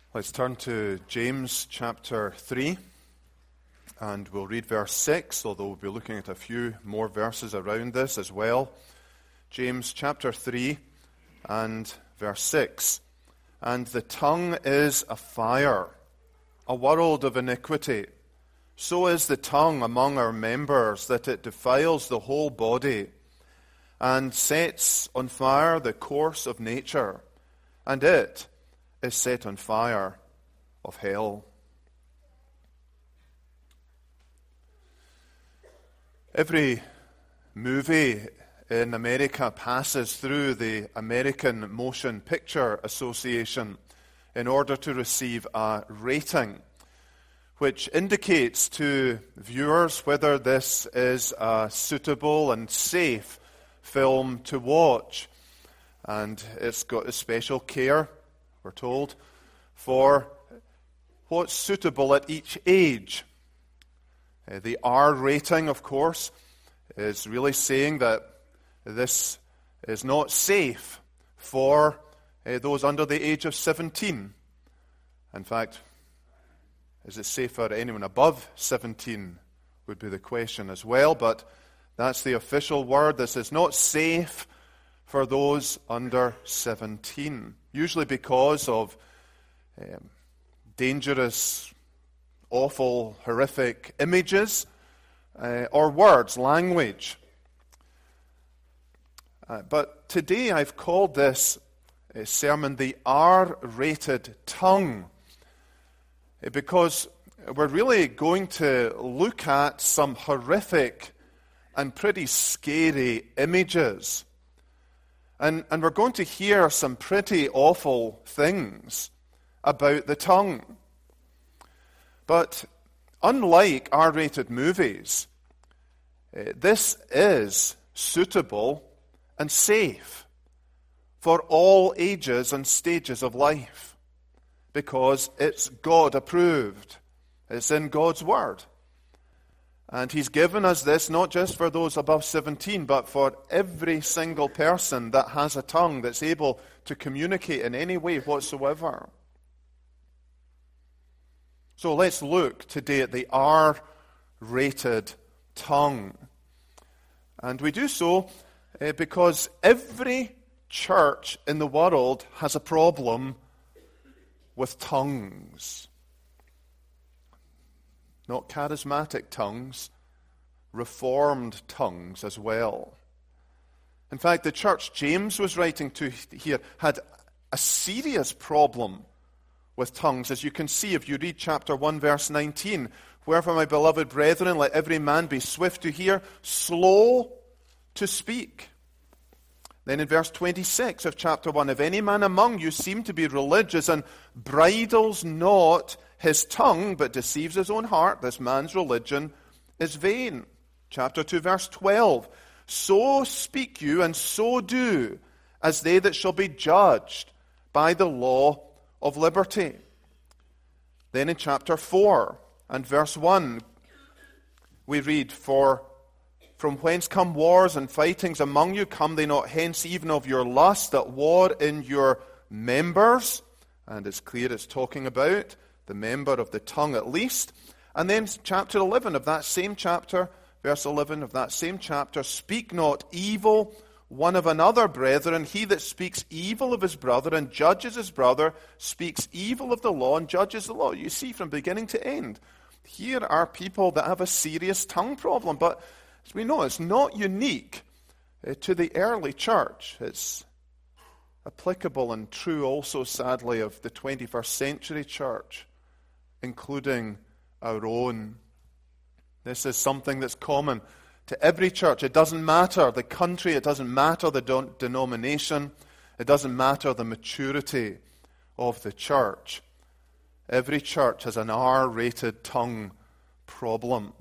Let's turn to James chapter 3, and we'll read verse 6, although we'll be looking at a few more verses around this as well. James chapter 3 and verse 6. And the tongue is a fire, a world of iniquity. So is the tongue among our members, that it defiles the whole body, and sets on fire the course of nature, and it is set on fire of hell. Every movie in America passes through the American Motion Picture Association in order to receive a rating, which indicates to viewers whether this is a suitable and safe film to watch. And it's got a special care, we're told, for what's suitable at each age. The R rating, of course, is really saying that this is not safe for those under the age of 17. In fact, is it safe for anyone above 17 would be the question as well, but that's the official word. This is not safe for those under 17, usually because of dangerous, awful, horrific images or words, language. But today I've called this sermon the R-rated tongue, because we're really going to look at some horrific and pretty scary images. And we're going to hear some pretty awful things about the tongue. But unlike R-rated movies, this is suitable and safe for all ages and stages of life, because it's God approved. It's in God's Word. And He's given us this not just for those above 17, but for every single person that has a tongue that's able to communicate in any way whatsoever. So let's look today at the R-rated tongue. And we do so because every church in the world has a problem with tongues. Not charismatic tongues, reformed tongues as well. In fact, the church James was writing to here had a serious problem with tongues, as you can see if you read chapter 1, verse 19. Wherefore, my beloved brethren, let every man be swift to hear, slow to speak. Then in verse 26 of chapter 1, if any man among you seem to be religious and bridles not his tongue, but deceives his own heart, this man's religion is vain. Chapter 2, verse 12. So speak you, and so do, as they that shall be judged by the law of liberty. Then in chapter 4, and verse 1, we read, For from whence come wars and fightings among you? Come they not hence even of your lust that war in your members? And it's clear it's talking about the member of the tongue at least. And then chapter 11 of that same chapter, verse 11 of that same chapter, speak not evil one of another, brethren. He that speaks evil of his brother and judges his brother speaks evil of the law and judges the law. You see from beginning to end, here are people that have a serious tongue problem. But as we know, it's not unique to the early church. It's applicable and true also, sadly, of the 21st century church, including our own. This is something that's common to every church. It doesn't matter the country, it doesn't matter the denomination, it doesn't matter the maturity of the church. Every church has an R-rated tongue problem.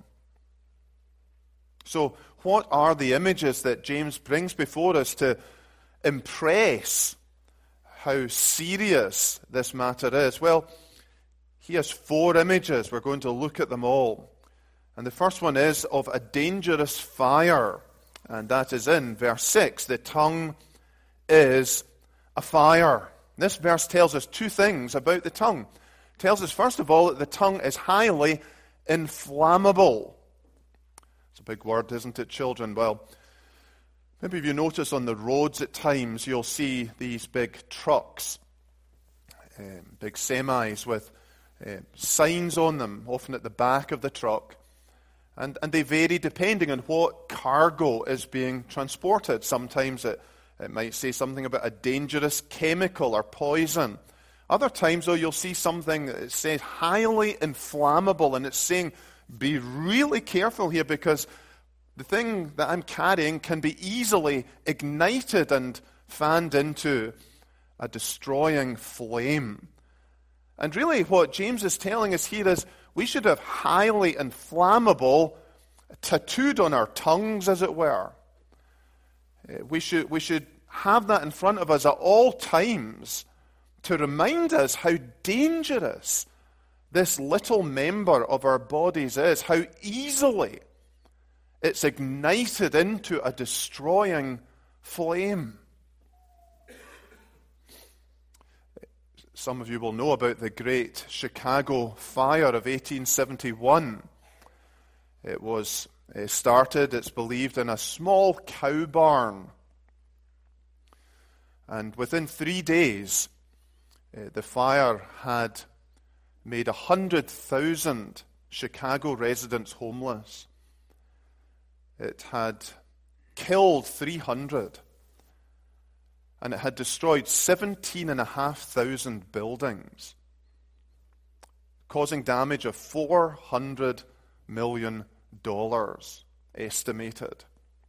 So, what are the images that James brings before us to impress how serious this matter is? Well, he has 4 images. We're going to look at them all. And the first one is of a dangerous fire. And that is in verse 6. The tongue is a fire. This verse tells us two things about the tongue. It tells us, first of all, that the tongue is highly inflammable. It's a big word, isn't it, children? Well, maybe if you notice on the roads at times, you'll see these big trucks, big semis with signs on them, often at the back of the truck. And they vary depending on what cargo is being transported. Sometimes it might say something about a dangerous chemical or poison. Other times, though, you'll see something that says highly inflammable, and it's saying, be really careful here because the thing that I'm carrying can be easily ignited and fanned into a destroying flame. And really what James is telling us here is we should have highly inflammable tattooed on our tongues, as it were. We should have that in front of us at all times to remind us how dangerous this little member of our bodies is, how easily it's ignited into a destroying flame. Some of you will know about the great Chicago fire of 1871. It was started, it's believed, in a small cow barn. And within 3 days, the fire had made 100,000 Chicago residents homeless. It had killed 300. And it had destroyed 17,500 buildings, causing damage of $400 million estimated.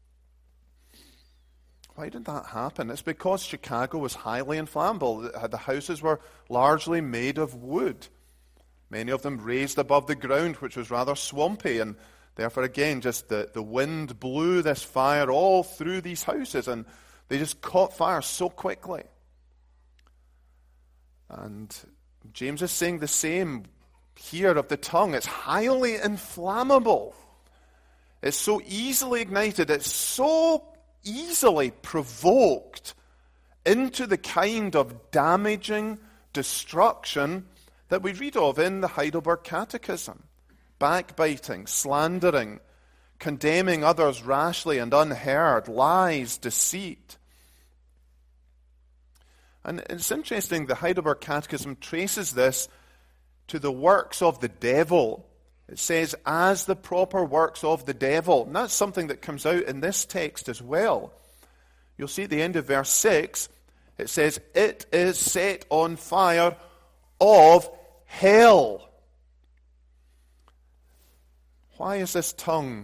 Why did that happen? It's because Chicago was highly inflammable. The houses were largely made of wood, many of them raised above the ground, which was rather swampy, and therefore, again, just the wind blew this fire all through these houses, and they just caught fire so quickly. And James is saying the same here of the tongue. It's highly inflammable. It's so easily ignited. It's so easily provoked into the kind of damaging destruction that we read of in the Heidelberg Catechism. Backbiting, slandering, condemning others rashly and unheard, lies, deceit. And it's interesting, the Heidelberg Catechism traces this to the works of the devil. It says, as the proper works of the devil. And that's something that comes out in this text as well. You'll see at the end of verse 6, it says, it is set on fire of hell. Why is this tongue?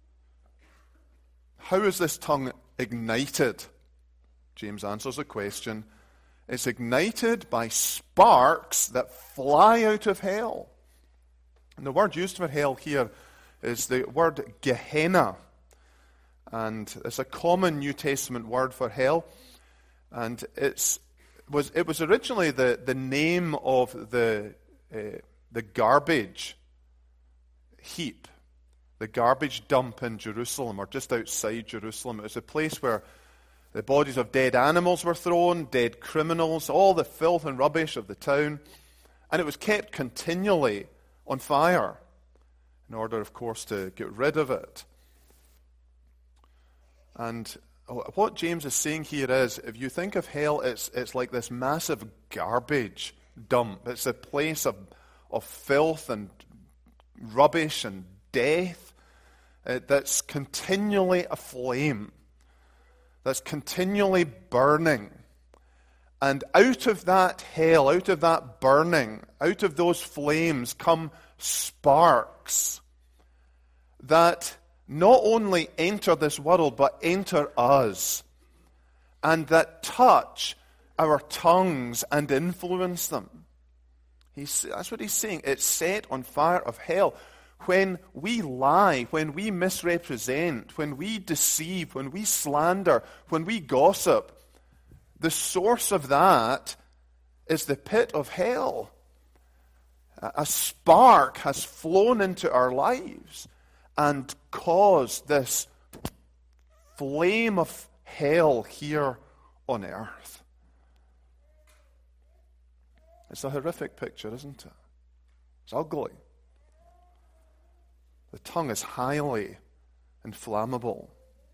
How is this tongue ignited? James answers the question. It's ignited by sparks that fly out of hell. And the word used for hell here is the word Gehenna. And it's a common New Testament word for hell. And it was originally the name of the garbage heap, the garbage dump in Jerusalem, or just outside Jerusalem. It was a place where the bodies of dead animals were thrown, dead criminals, all the filth and rubbish of the town. And it was kept continually on fire in order, of course, to get rid of it. And what James is saying here is, if you think of hell, it's like this massive garbage dump. It's a place of filth and rubbish and death that's continually aflame, that's continually burning. And out of that hell, out of that burning, out of those flames come sparks that not only enter this world, but enter us, and that touch our tongues and influence them. That's what he's saying. It's set on fire of hell. When we lie, when we misrepresent, when we deceive, when we slander, when we gossip, the source of that is the pit of hell. A spark has flown into our lives and caused this flame of hell here on earth. It's a horrific picture, isn't it? It's ugly. The tongue is highly inflammable.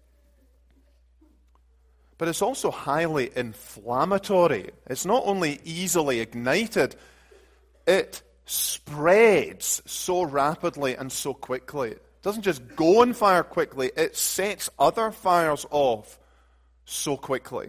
But it's also highly inflammatory. It's not only easily ignited, it spreads so rapidly and so quickly. It doesn't just go on fire quickly, it sets other fires off so quickly.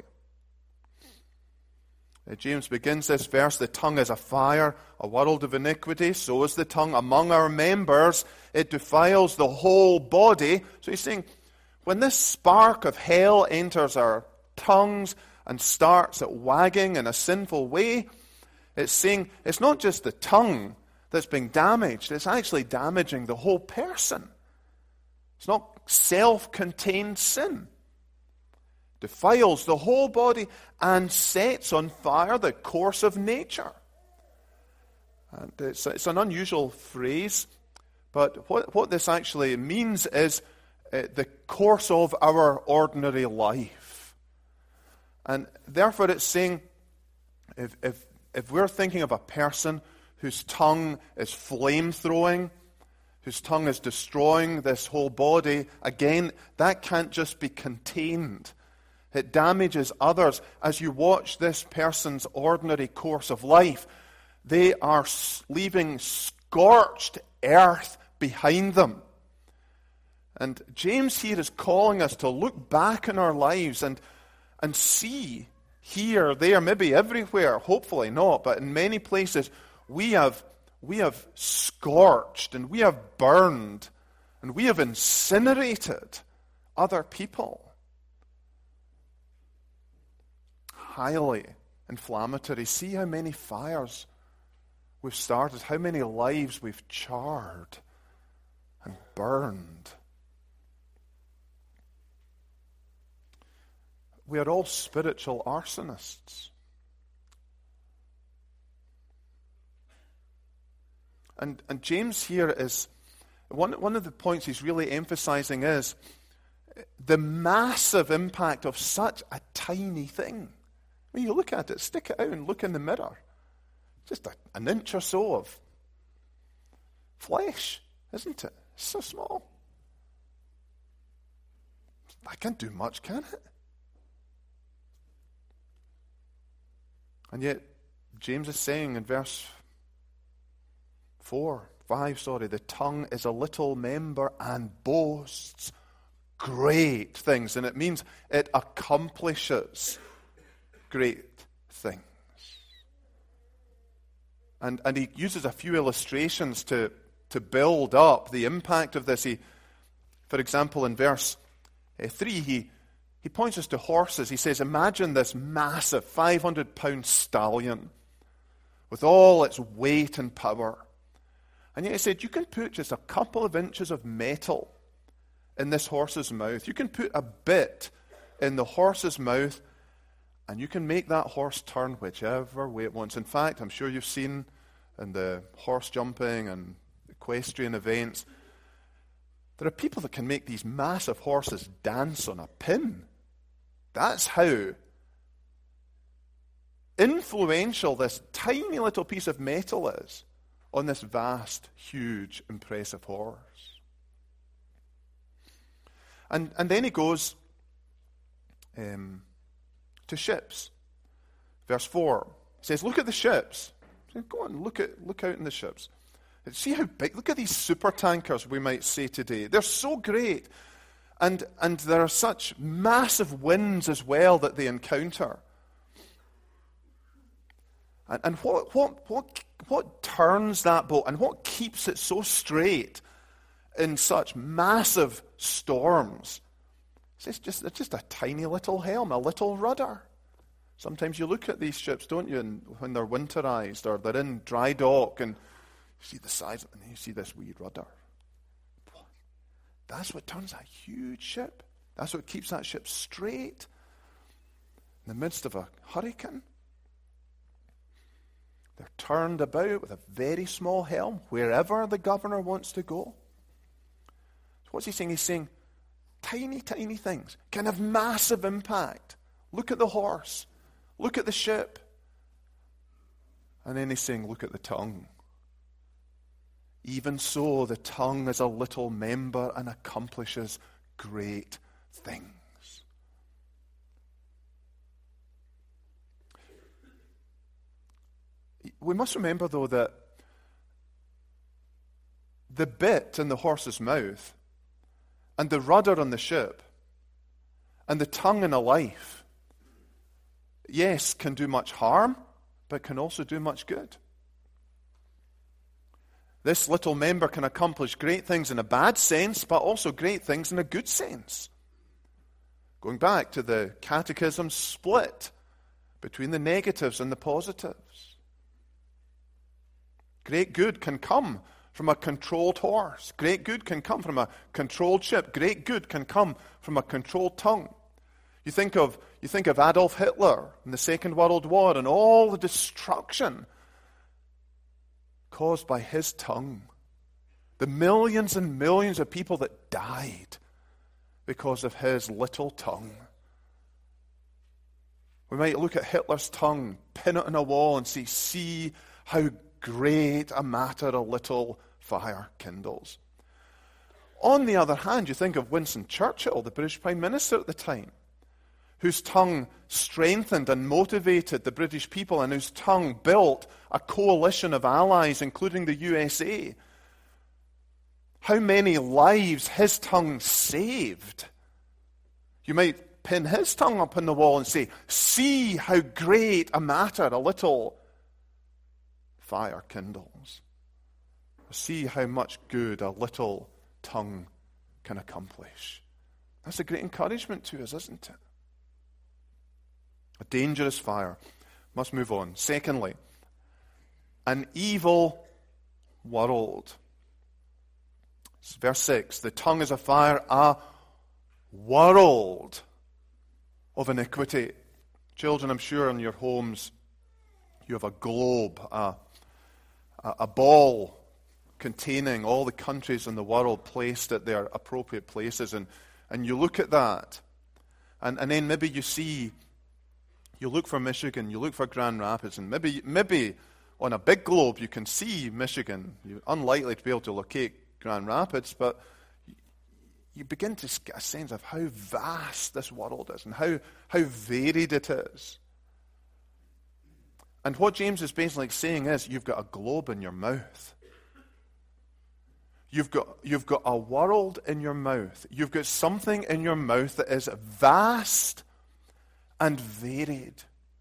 James begins this verse, the tongue is a fire, a world of iniquity, so is the tongue among our members. It defiles the whole body. So he's saying, when this spark of hell enters our tongues and starts it wagging in a sinful way, it's saying it's not just the tongue that's being damaged, it's actually damaging the whole person. It's not self-contained sin. Defiles the whole body and sets on fire the course of nature. And it's an unusual phrase, but what this actually means is the course of our ordinary life. And therefore it's saying, if we're thinking of a person whose tongue is flame-throwing, whose tongue is destroying this whole body, again, that can't just be contained. It damages others. As you watch this person's ordinary course of life, they are leaving scorched earth behind them. And James here is calling us to look back in our lives and see here, there, maybe everywhere, hopefully not, but in many places, we have scorched and we have burned and we have incinerated other people. Highly inflammatory. See how many fires we've started, how many lives we've charred and burned. We are all spiritual arsonists. And James here is, one of the points he's really emphasizing is the massive impact of such a tiny thing. When you look at it, stick it out and look in the mirror. Just an inch or so of flesh, isn't it? It's so small. I can't do much, can it? And yet, James is saying in verse 5, the tongue is a little member and boasts great things. And it means it accomplishes great things. And he uses a few illustrations to build up the impact of this. For example, in verse 3, he points us to horses. He says, imagine this massive 500-pound stallion with all its weight and power. And yet he said, you can put just a couple of inches of metal in this horse's mouth. You can put a bit in the horse's mouth, and you can make that horse turn whichever way it wants. In fact, I'm sure you've seen in the horse jumping and equestrian events, there are people that can make these massive horses dance on a pin. That's how influential this tiny little piece of metal is on this vast, huge, impressive horse. And then he goes to ships. Verse 4 says, look at the ships. Go on, look out in the ships. See how big, look at these super tankers, we might say today. They're so great. And there are such massive winds as well that they encounter. And what turns that boat and what keeps it so straight in such massive storms? It's just a tiny little helm, a little rudder. Sometimes you look at these ships, don't you, and when they're winterized or they're in dry dock and you see the size and you see this wee rudder. That's what turns a huge ship. That's what keeps that ship straight in the midst of a hurricane. They're turned about with a very small helm wherever the governor wants to go. So what's he saying? He's saying tiny, tiny things can have massive impact. Look at the horse. Look at the ship. And then he's saying, look at the tongue. Even so, the tongue is a little member and accomplishes great things. We must remember, though, that the bit in the horse's mouth and the rudder on the ship and the tongue in a life, yes, can do much harm, but can also do much good. This little member can accomplish great things in a bad sense, but also great things in a good sense. Going back to the catechism split between the negatives and the positives. Great good can come from a controlled horse. Great good can come from a controlled ship. Great good can come from a controlled tongue. You think of Adolf Hitler in the Second World War and all the destruction caused by his tongue. The millions and millions of people that died because of his little tongue. We might look at Hitler's tongue, pin it on a wall and say, see how great a matter a little fire kindles. On the other hand, you think of Winston Churchill, the British Prime Minister at the time, whose tongue strengthened and motivated the British people and whose tongue built a coalition of allies, including the USA. How many lives his tongue saved. You might pin his tongue up on the wall and say, see how great a matter a little fire kindles. See how much good a little tongue can accomplish. That's a great encouragement to us, isn't it? A dangerous fire. Must move on. Secondly, an evil world. Verse 6, the tongue is a fire, a world of iniquity. Children, I'm sure in your homes you have a globe, a ball containing all the countries in the world placed at their appropriate places. And you look at that, and then maybe you look for Michigan, you look for Grand Rapids, and maybe on a big globe you can see Michigan. You're unlikely to be able to locate Grand Rapids, but you begin to get a sense of how vast this world is and how varied it is. And what James is basically saying is, you've got a globe in your mouth. You've got a world in your mouth. You've got something in your mouth that is vast and varied.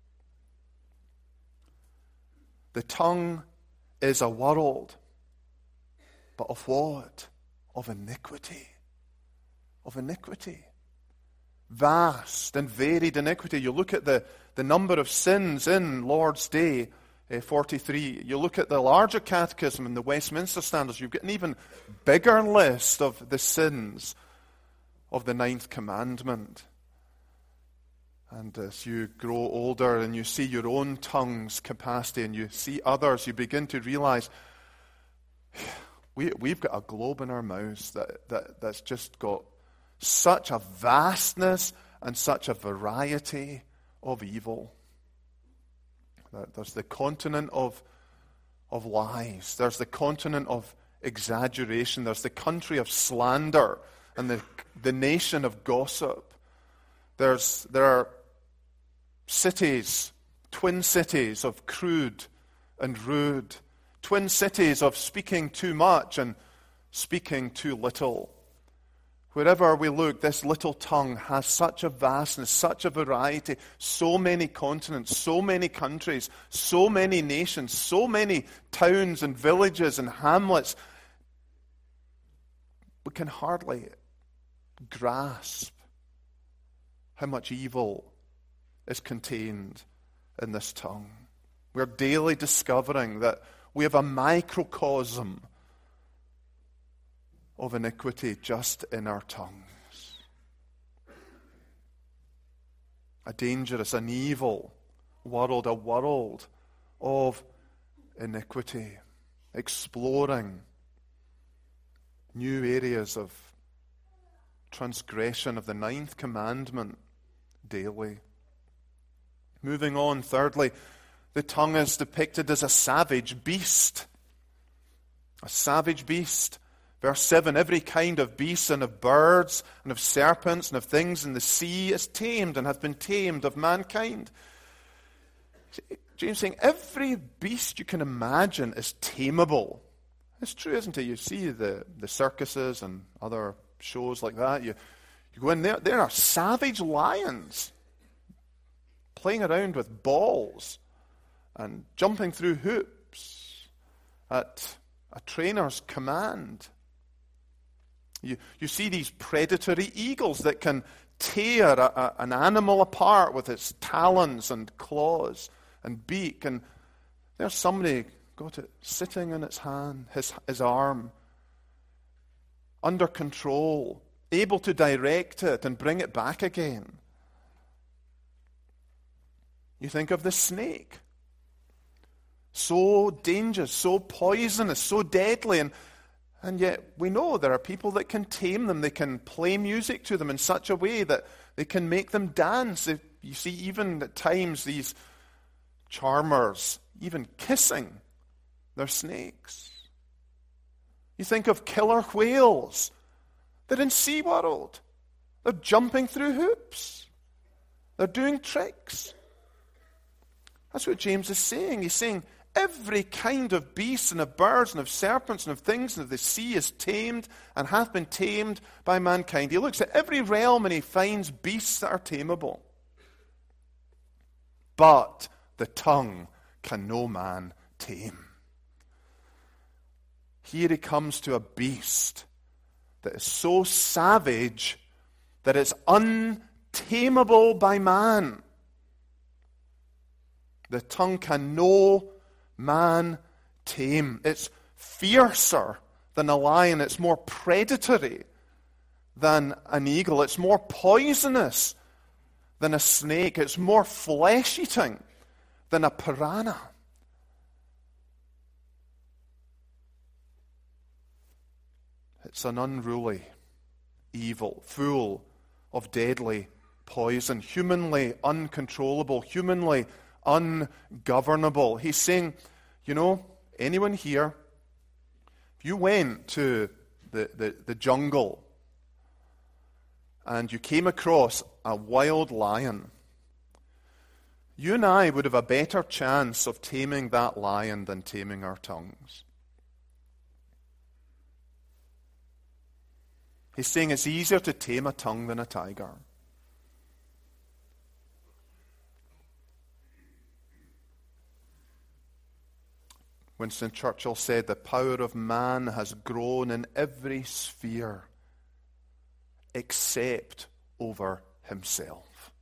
The tongue is a world, but of what? Of iniquity. Of iniquity. Vast and varied iniquity. You look at the number of sins in Lord's Day 43. You look at the larger catechism and the Westminster Standards, you've got an even bigger list of the sins of the ninth commandment. And as you grow older and you see your own tongue's capacity and you see others, you begin to realize we've got a globe in our mouths that's just got such a vastness and such a variety of evil. There's the continent of lies. There's the continent of exaggeration. There's the country of slander and the nation of gossip. There are cities, twin cities of crude and rude, twin cities of speaking too much and speaking too little. Wherever we look, this little tongue has such a vastness, such a variety, so many continents, so many countries, so many nations, so many towns and villages and hamlets. We can hardly grasp how much evil is contained in this tongue. We're daily discovering that we have a microcosm of iniquity just in our tongues. A dangerous, an evil world, a world of iniquity, exploring new areas of transgression of the ninth commandment daily. Moving on, thirdly, The tongue is depicted as a savage beast. A savage beast. Verse 7, every kind of beast and of birds and of serpents and of things in the sea is tamed and hath been tamed of mankind. James saying every beast you can imagine is tameable. It's true, isn't it? You see the circuses and other shows like that. You go in there, there are savage lions playing around with balls and jumping through hoops at a trainer's command. You see these predatory eagles that can tear an animal apart with its talons and claws and beak. And there's somebody got it sitting in its hand, his arm, under control, able to direct it and bring it back again. You think of the snake. So dangerous, so poisonous, so deadly, and yet we know there are people that can tame them. They can play music to them in such a way that they can make them dance. You see even at times these charmers even kissing their snakes. You think of killer whales. They're in SeaWorld. They're jumping through hoops. They're doing tricks. That's what James is saying. He's saying every kind of beast and of birds and of serpents and of things and of the sea is tamed and hath been tamed by mankind. He looks at every realm and he finds beasts that are tameable. But the tongue can no man tame. Here he comes to a beast that is so savage that it's untamable by man. The tongue can no man tame. It's fiercer than a lion. It's more predatory than an eagle. It's more poisonous than a snake. It's more flesh-eating than a piranha. It's an unruly evil, full of deadly poison, humanly uncontrollable, humanly ungovernable. He's saying, anyone here, if you went to the jungle and you came across a wild lion, you and I would have a better chance of taming that lion than taming our tongues. He's saying it's easier to tame a tongue than a tiger. Winston Churchill said, the power of man has grown in every sphere except over himself.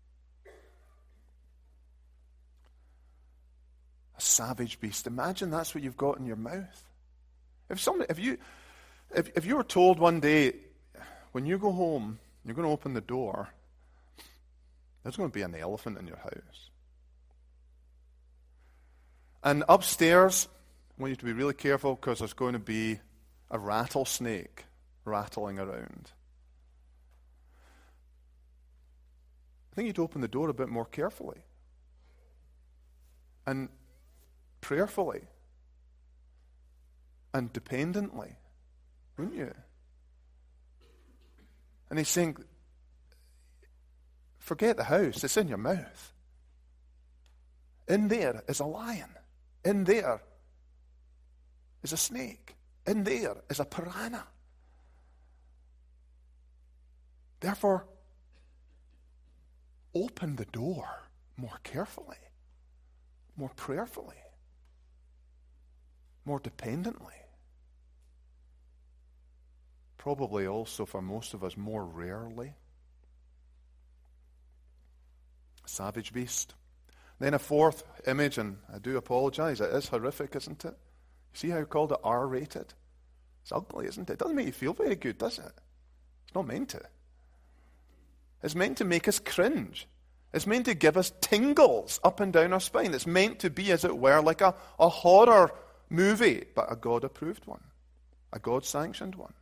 A savage beast. Imagine that's what you've got in your mouth. If you were told one day, when you go home, you're going to open the door, there's going to be an elephant in your house. And upstairs, I want you to be really careful because there's going to be a rattlesnake rattling around. I think you'd open the door a bit more carefully and prayerfully and dependently, wouldn't you? And he's saying, forget the house, it's in your mouth. In there is a lion. In there is a snake. In there is a piranha. Therefore, open the door more carefully, more prayerfully, more dependently. Probably also for most of us more rarely. Savage beast. Then a fourth image, and I do apologize, it is horrific, isn't it? See how I called it R-rated? It's ugly, isn't it? It doesn't make you feel very good, does it? It's not meant to. It's meant to make us cringe. It's meant to give us tingles up and down our spine. It's meant to be, as it were, like a horror movie, but a God-approved one, a God-sanctioned one.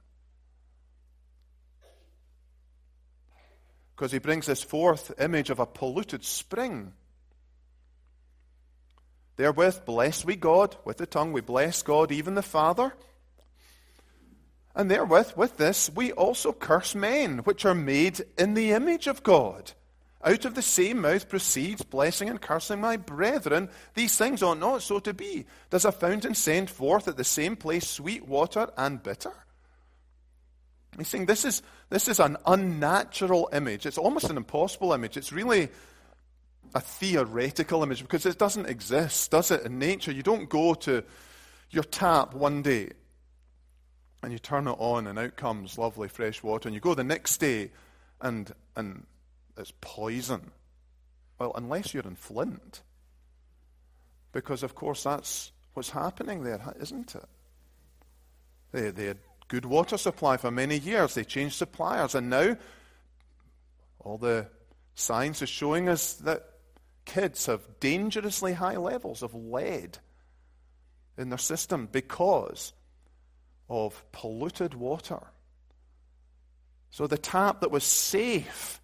Because he brings this fourth image of a polluted spring. Therewith bless we God. With the tongue we bless God, even the Father. And therewith, with this, we also curse men, which are made in the image of God. Out of the same mouth proceeds blessing and cursing. My brethren, these things ought not so to be. Does a fountain send forth at the same place sweet water and bitter? He's saying this is an unnatural image. It's almost an impossible image. It's really a theoretical image because it doesn't exist, does it, in nature? You don't go to your tap one day and you turn it on and out comes lovely fresh water, and you go the next day and it's poison. Well, unless you're in Flint. Because, of course, that's what's happening there, isn't it? They had good water supply for many years. They changed suppliers, and now all the science is showing us that kids have dangerously high levels of lead in their system because of polluted water. So the tap that was safe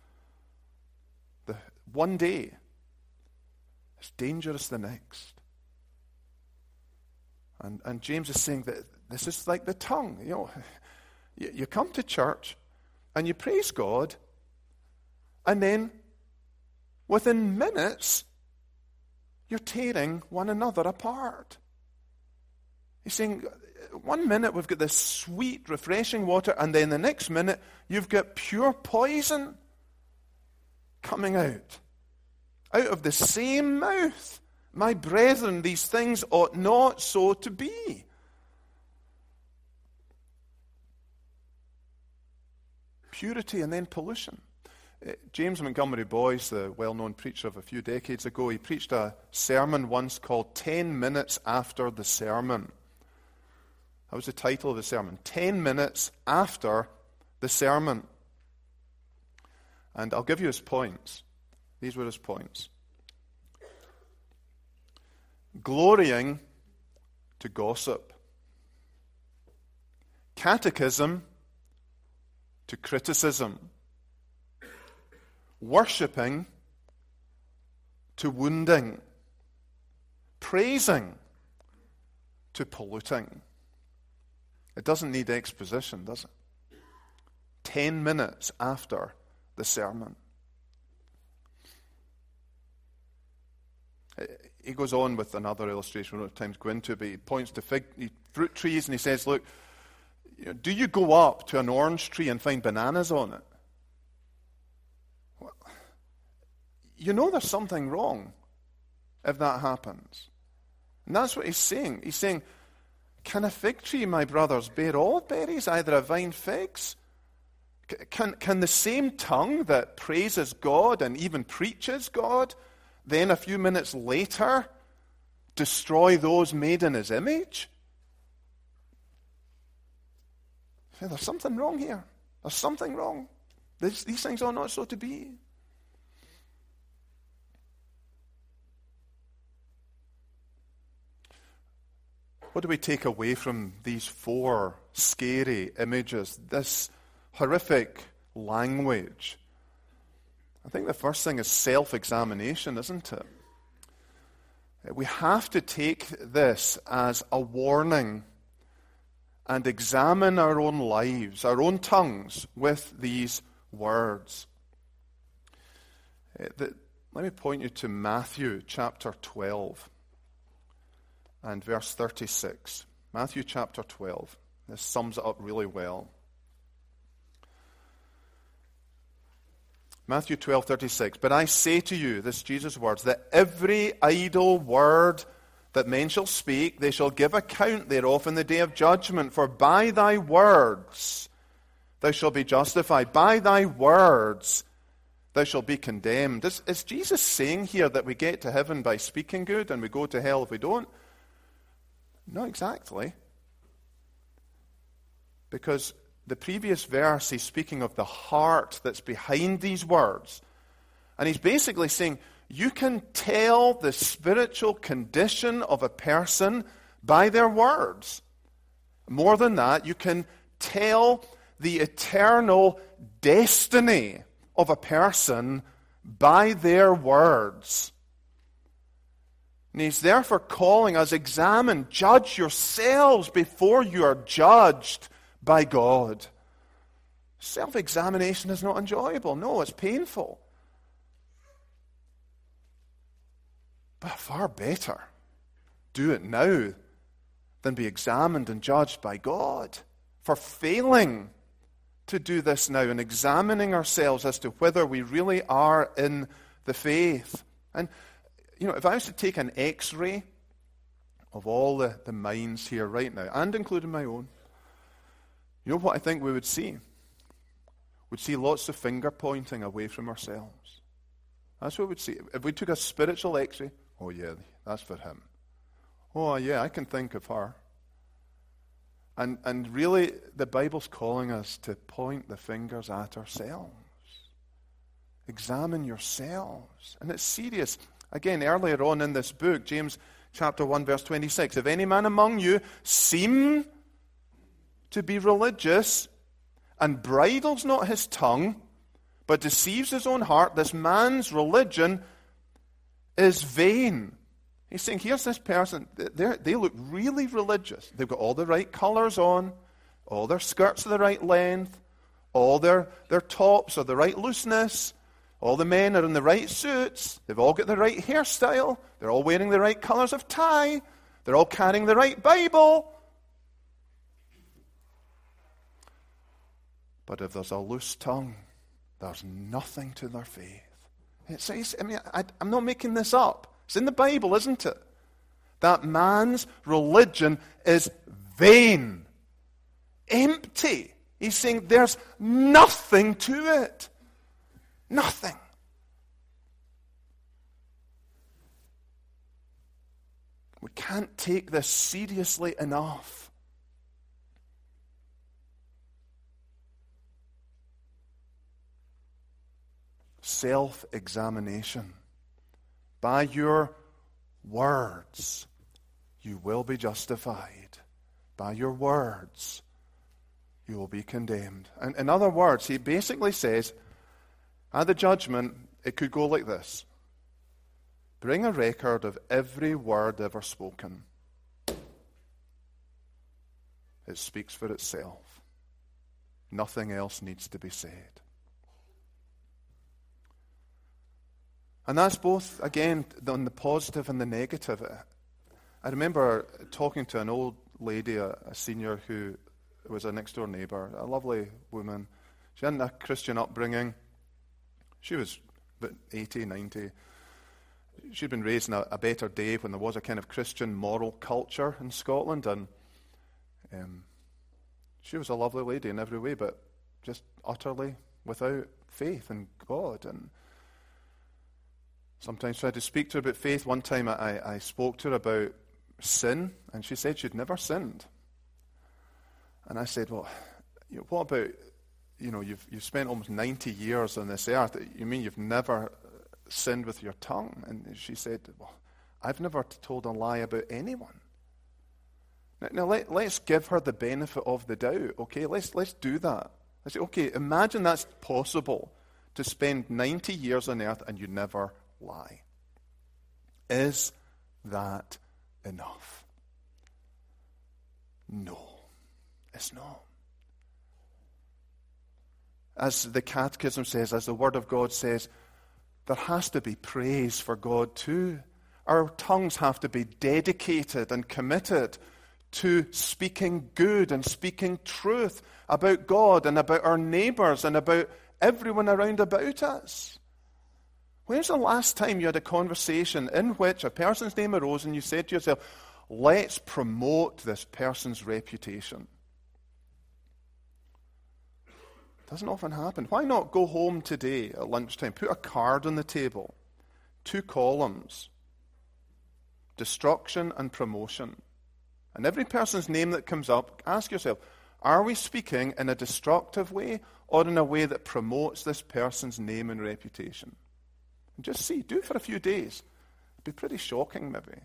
one day is dangerous the next. And James is saying that this is like the tongue. You come to church and you praise God, and then within minutes, you're tearing one another apart. He's saying, 1 minute we've got this sweet, refreshing water, and then the next minute you've got pure poison coming out of the same mouth. My brethren, these things ought not so to be. Purity and then pollution. James Montgomery Boyce, the well-known preacher of a few decades ago, he preached a sermon once called 10 Minutes After the Sermon. That was the title of the sermon, 10 Minutes After the Sermon. And I'll give you his points. These were his points. Glorying to gossip. Catechism to criticism. Worshipping to wounding. Praising to polluting. It doesn't need exposition, does it? 10 minutes after the sermon. He goes on with another illustration we don't have time to go into, but he points to fruit trees and he says, look, do you go up to an orange tree and find bananas on it? Well, you know there's something wrong if that happens. And that's what he's saying. He's saying, can a fig tree, my brothers, bear olive berries, either a vine figs? Can the same tongue that praises God and even preaches God, then a few minutes later destroy those made in his image? There's something wrong here. There's something wrong. These things are not so to be. What do we take away from these 4 scary images, this horrific language? I think the first thing is self-examination, isn't it? We have to take this as a warning and examine our own lives, our own tongues with these words. Let me point you to Matthew chapter 12 and verse 36. Matthew chapter 12. This sums it up really well. Matthew 12:36. But I say to you, this is Jesus' words, that every idle word that men shall speak, they shall give account thereof in the day of judgment. For by thy words thou shalt be justified. By thy words thou shalt be condemned. Is Jesus saying here that we get to heaven by speaking good and we go to hell if we don't? Not exactly. Because the previous verse, he's speaking of the heart that's behind these words. And he's basically saying, you can tell the spiritual condition of a person by their words. More than that, you can tell the eternal destiny of a person by their words. And he's therefore calling us, examine, judge yourselves before you are judged by God. Self-examination is not enjoyable. No, it's painful. But far better, do it now than be examined and judged by God for failing to do this now and examining ourselves as to whether we really are in the faith. And, if I was to take an X-ray of all the minds here right now, and including my own, you know what I think we would see? We'd see lots of finger pointing away from ourselves. That's what we'd see. If we took a spiritual X-ray, oh yeah, that's for him. Oh yeah, I can think of her. And really, the Bible's calling us to point the fingers at ourselves. Examine yourselves. And it's serious. Again, earlier on in this book, James chapter 1, verse 26, if any man among you seem to be religious and bridles not his tongue, but deceives his own heart, this man's religion is vain. He's saying, here's this person, they look really religious. They've got all the right colors on, all their skirts are the right length, all their tops are the right looseness, all the men are in the right suits, they've all got the right hairstyle, they're all wearing the right colors of tie, they're all carrying the right Bible. But if there's a loose tongue, there's nothing to their faith. It says, I'm not making this up. It's in the Bible, isn't it? That man's religion is vain, empty. He's saying there's nothing to it. Nothing. We can't take this seriously enough. Self-examination. By your words, you will be justified. By your words, you will be condemned. And in other words, he basically says, at the judgment, it could go like this. Bring a record of every word ever spoken. It speaks for itself. Nothing else needs to be said. And that's both, again, on the positive and the negative. I remember talking to an old lady, a senior who was a next-door neighbour, a lovely woman. She had a Christian upbringing. She was about 80, 90. She'd been raised in a better day when there was a kind of Christian moral culture in Scotland. And she was a lovely lady in every way, but just utterly without faith in God. And sometimes tried to speak to her about faith. One time I spoke to her about sin, and she said she'd never sinned. And I said, well, what about, you've spent almost 90 years on this earth. You mean you've never sinned with your tongue? And she said, well, I've never told a lie about anyone. Now let's give her the benefit of the doubt, okay? Let's do that. I say, okay, imagine that's possible, to spend 90 years on earth and you never lie. Is that enough? No, it's not. As the Catechism says, as the Word of God says, there has to be praise for God too. Our tongues have to be dedicated and committed to speaking good and speaking truth about God and about our neighbours and about everyone around about us. When's the last time you had a conversation in which a person's name arose and you said to yourself, let's promote this person's reputation? It doesn't often happen. Why not go home today at lunchtime, put a card on the table, 2 columns, destruction and promotion. And every person's name that comes up, ask yourself, are we speaking in a destructive way or in a way that promotes this person's name and reputation? And just see, do it for a few days. It'd be pretty shocking, maybe.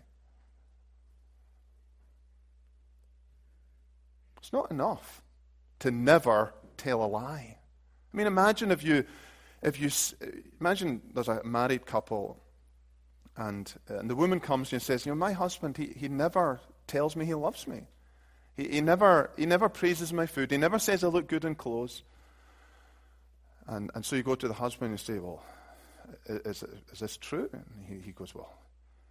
It's not enough to never tell a lie. I mean, imagine imagine there's a married couple And the woman comes and says, my husband, he never tells me he loves me. He never praises my food. He never says I look good in clothes. And so you go to the husband and you say, well, is this true? And he goes, well,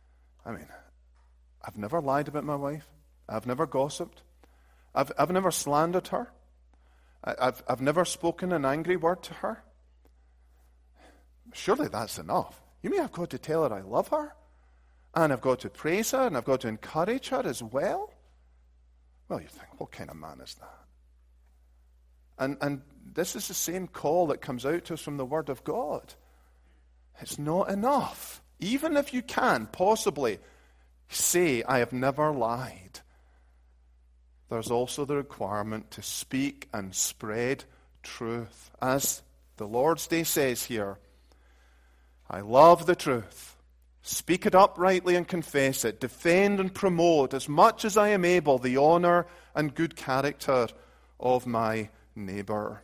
I've never lied about my wife. I've never gossiped. I've never slandered her. I've never spoken an angry word to her. Surely that's enough. You mean I've got to tell her I love her? And I've got to praise her, and I've got to encourage her as well? Well, you think, what kind of man is that? And this is the same call that comes out to us from the Word of God. It's not enough. Even if you can possibly say, I have never lied, there's also the requirement to speak and spread truth. As the Lord's Day says here, I love the truth. Speak it uprightly and confess it. Defend and promote as much as I am able the honor and good character of my neighbor.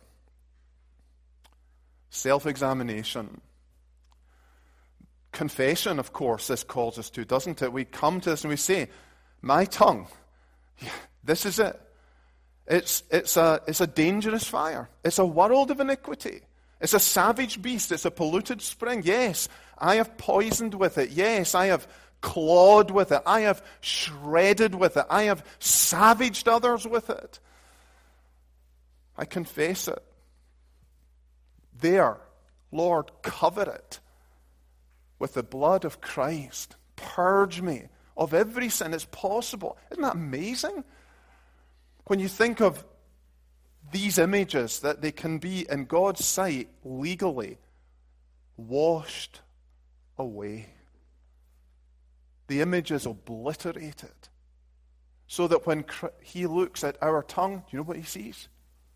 Self-examination. Confession, of course, this calls us to, doesn't it? We come to this and we say, my tongue, this is it. It's a dangerous fire. It's a world of iniquity. It's a savage beast. It's a polluted spring. Yes, I have poisoned with it. Yes, I have clawed with it. I have shredded with it. I have savaged others with it. I confess it. There, Lord, cover it with the blood of Christ. Purge me of every sin as possible. Isn't that amazing? When you think of these images, that they can be, in God's sight, legally washed away. The image is obliterated. So that when he looks at our tongue, do you know what he sees?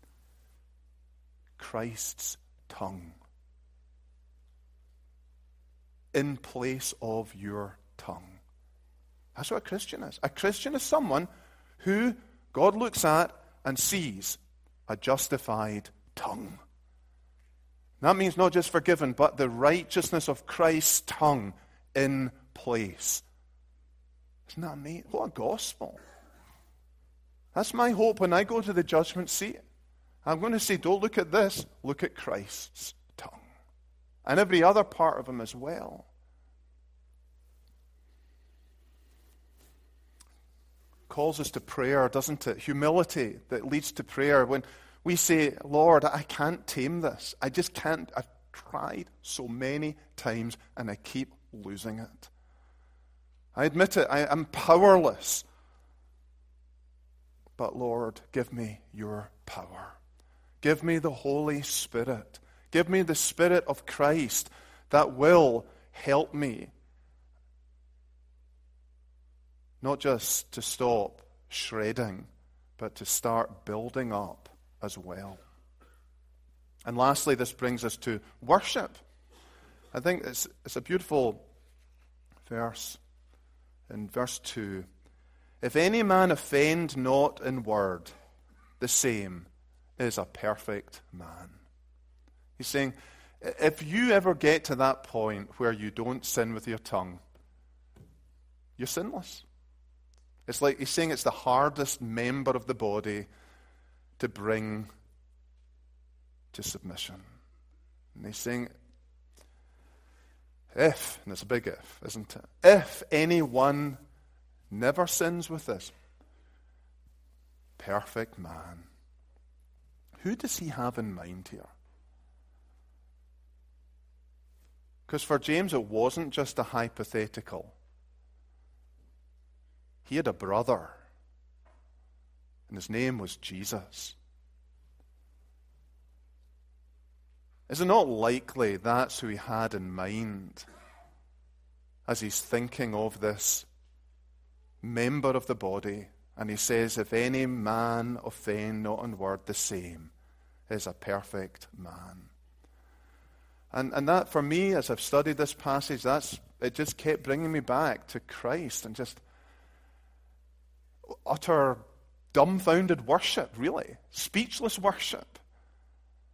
Christ's tongue. In place of your tongue. That's what a Christian is. A Christian is someone who God looks at and sees a justified tongue. That means not just forgiven, but the righteousness of Christ's tongue in place. Isn't that amazing? What a gospel. That's my hope when I go to the judgment seat. I'm going to say, don't look at this, look at Christ's tongue. And every other part of him as well. Calls us to prayer, doesn't it? Humility that leads to prayer. When we say, Lord, I can't tame this. I just can't. I've tried so many times and I keep losing it. I admit it. I am powerless. But Lord, give me your power. Give me the Holy Spirit. Give me the Spirit of Christ that will help me. Not just to stop shredding, but to start building up as well. And lastly, this brings us to worship. I think it's a beautiful verse in verse 2. If any man offend not in word, the same is a perfect man. He's saying, if you ever get to that point where you don't sin with your tongue, you're sinless. It's like he's saying it's the hardest member of the body to bring to submission. And he's saying, if, and it's a big if, isn't it? If anyone never sins with this, perfect man. Who does he have in mind here? Because for James it wasn't just a hypothetical. He had a brother, and his name was Jesus. Is it not likely that's who he had in mind as he's thinking of this member of the body? And he says, if any man offend not in word, the same is a perfect man. And that, for me, as I've studied this passage, it just kept bringing me back to Christ and just utter dumbfounded worship, really. Speechless worship.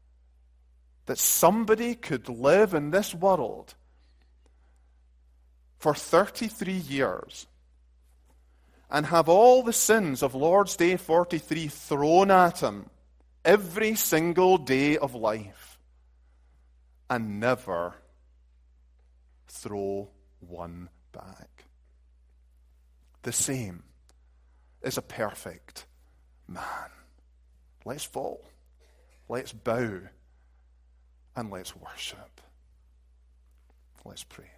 That somebody could live in this world for 33 years and have all the sins of Lord's Day 43 thrown at him every single day of life and never throw one back. The same is a perfect man. Let's fall, let's bow, and let's worship. Let's pray.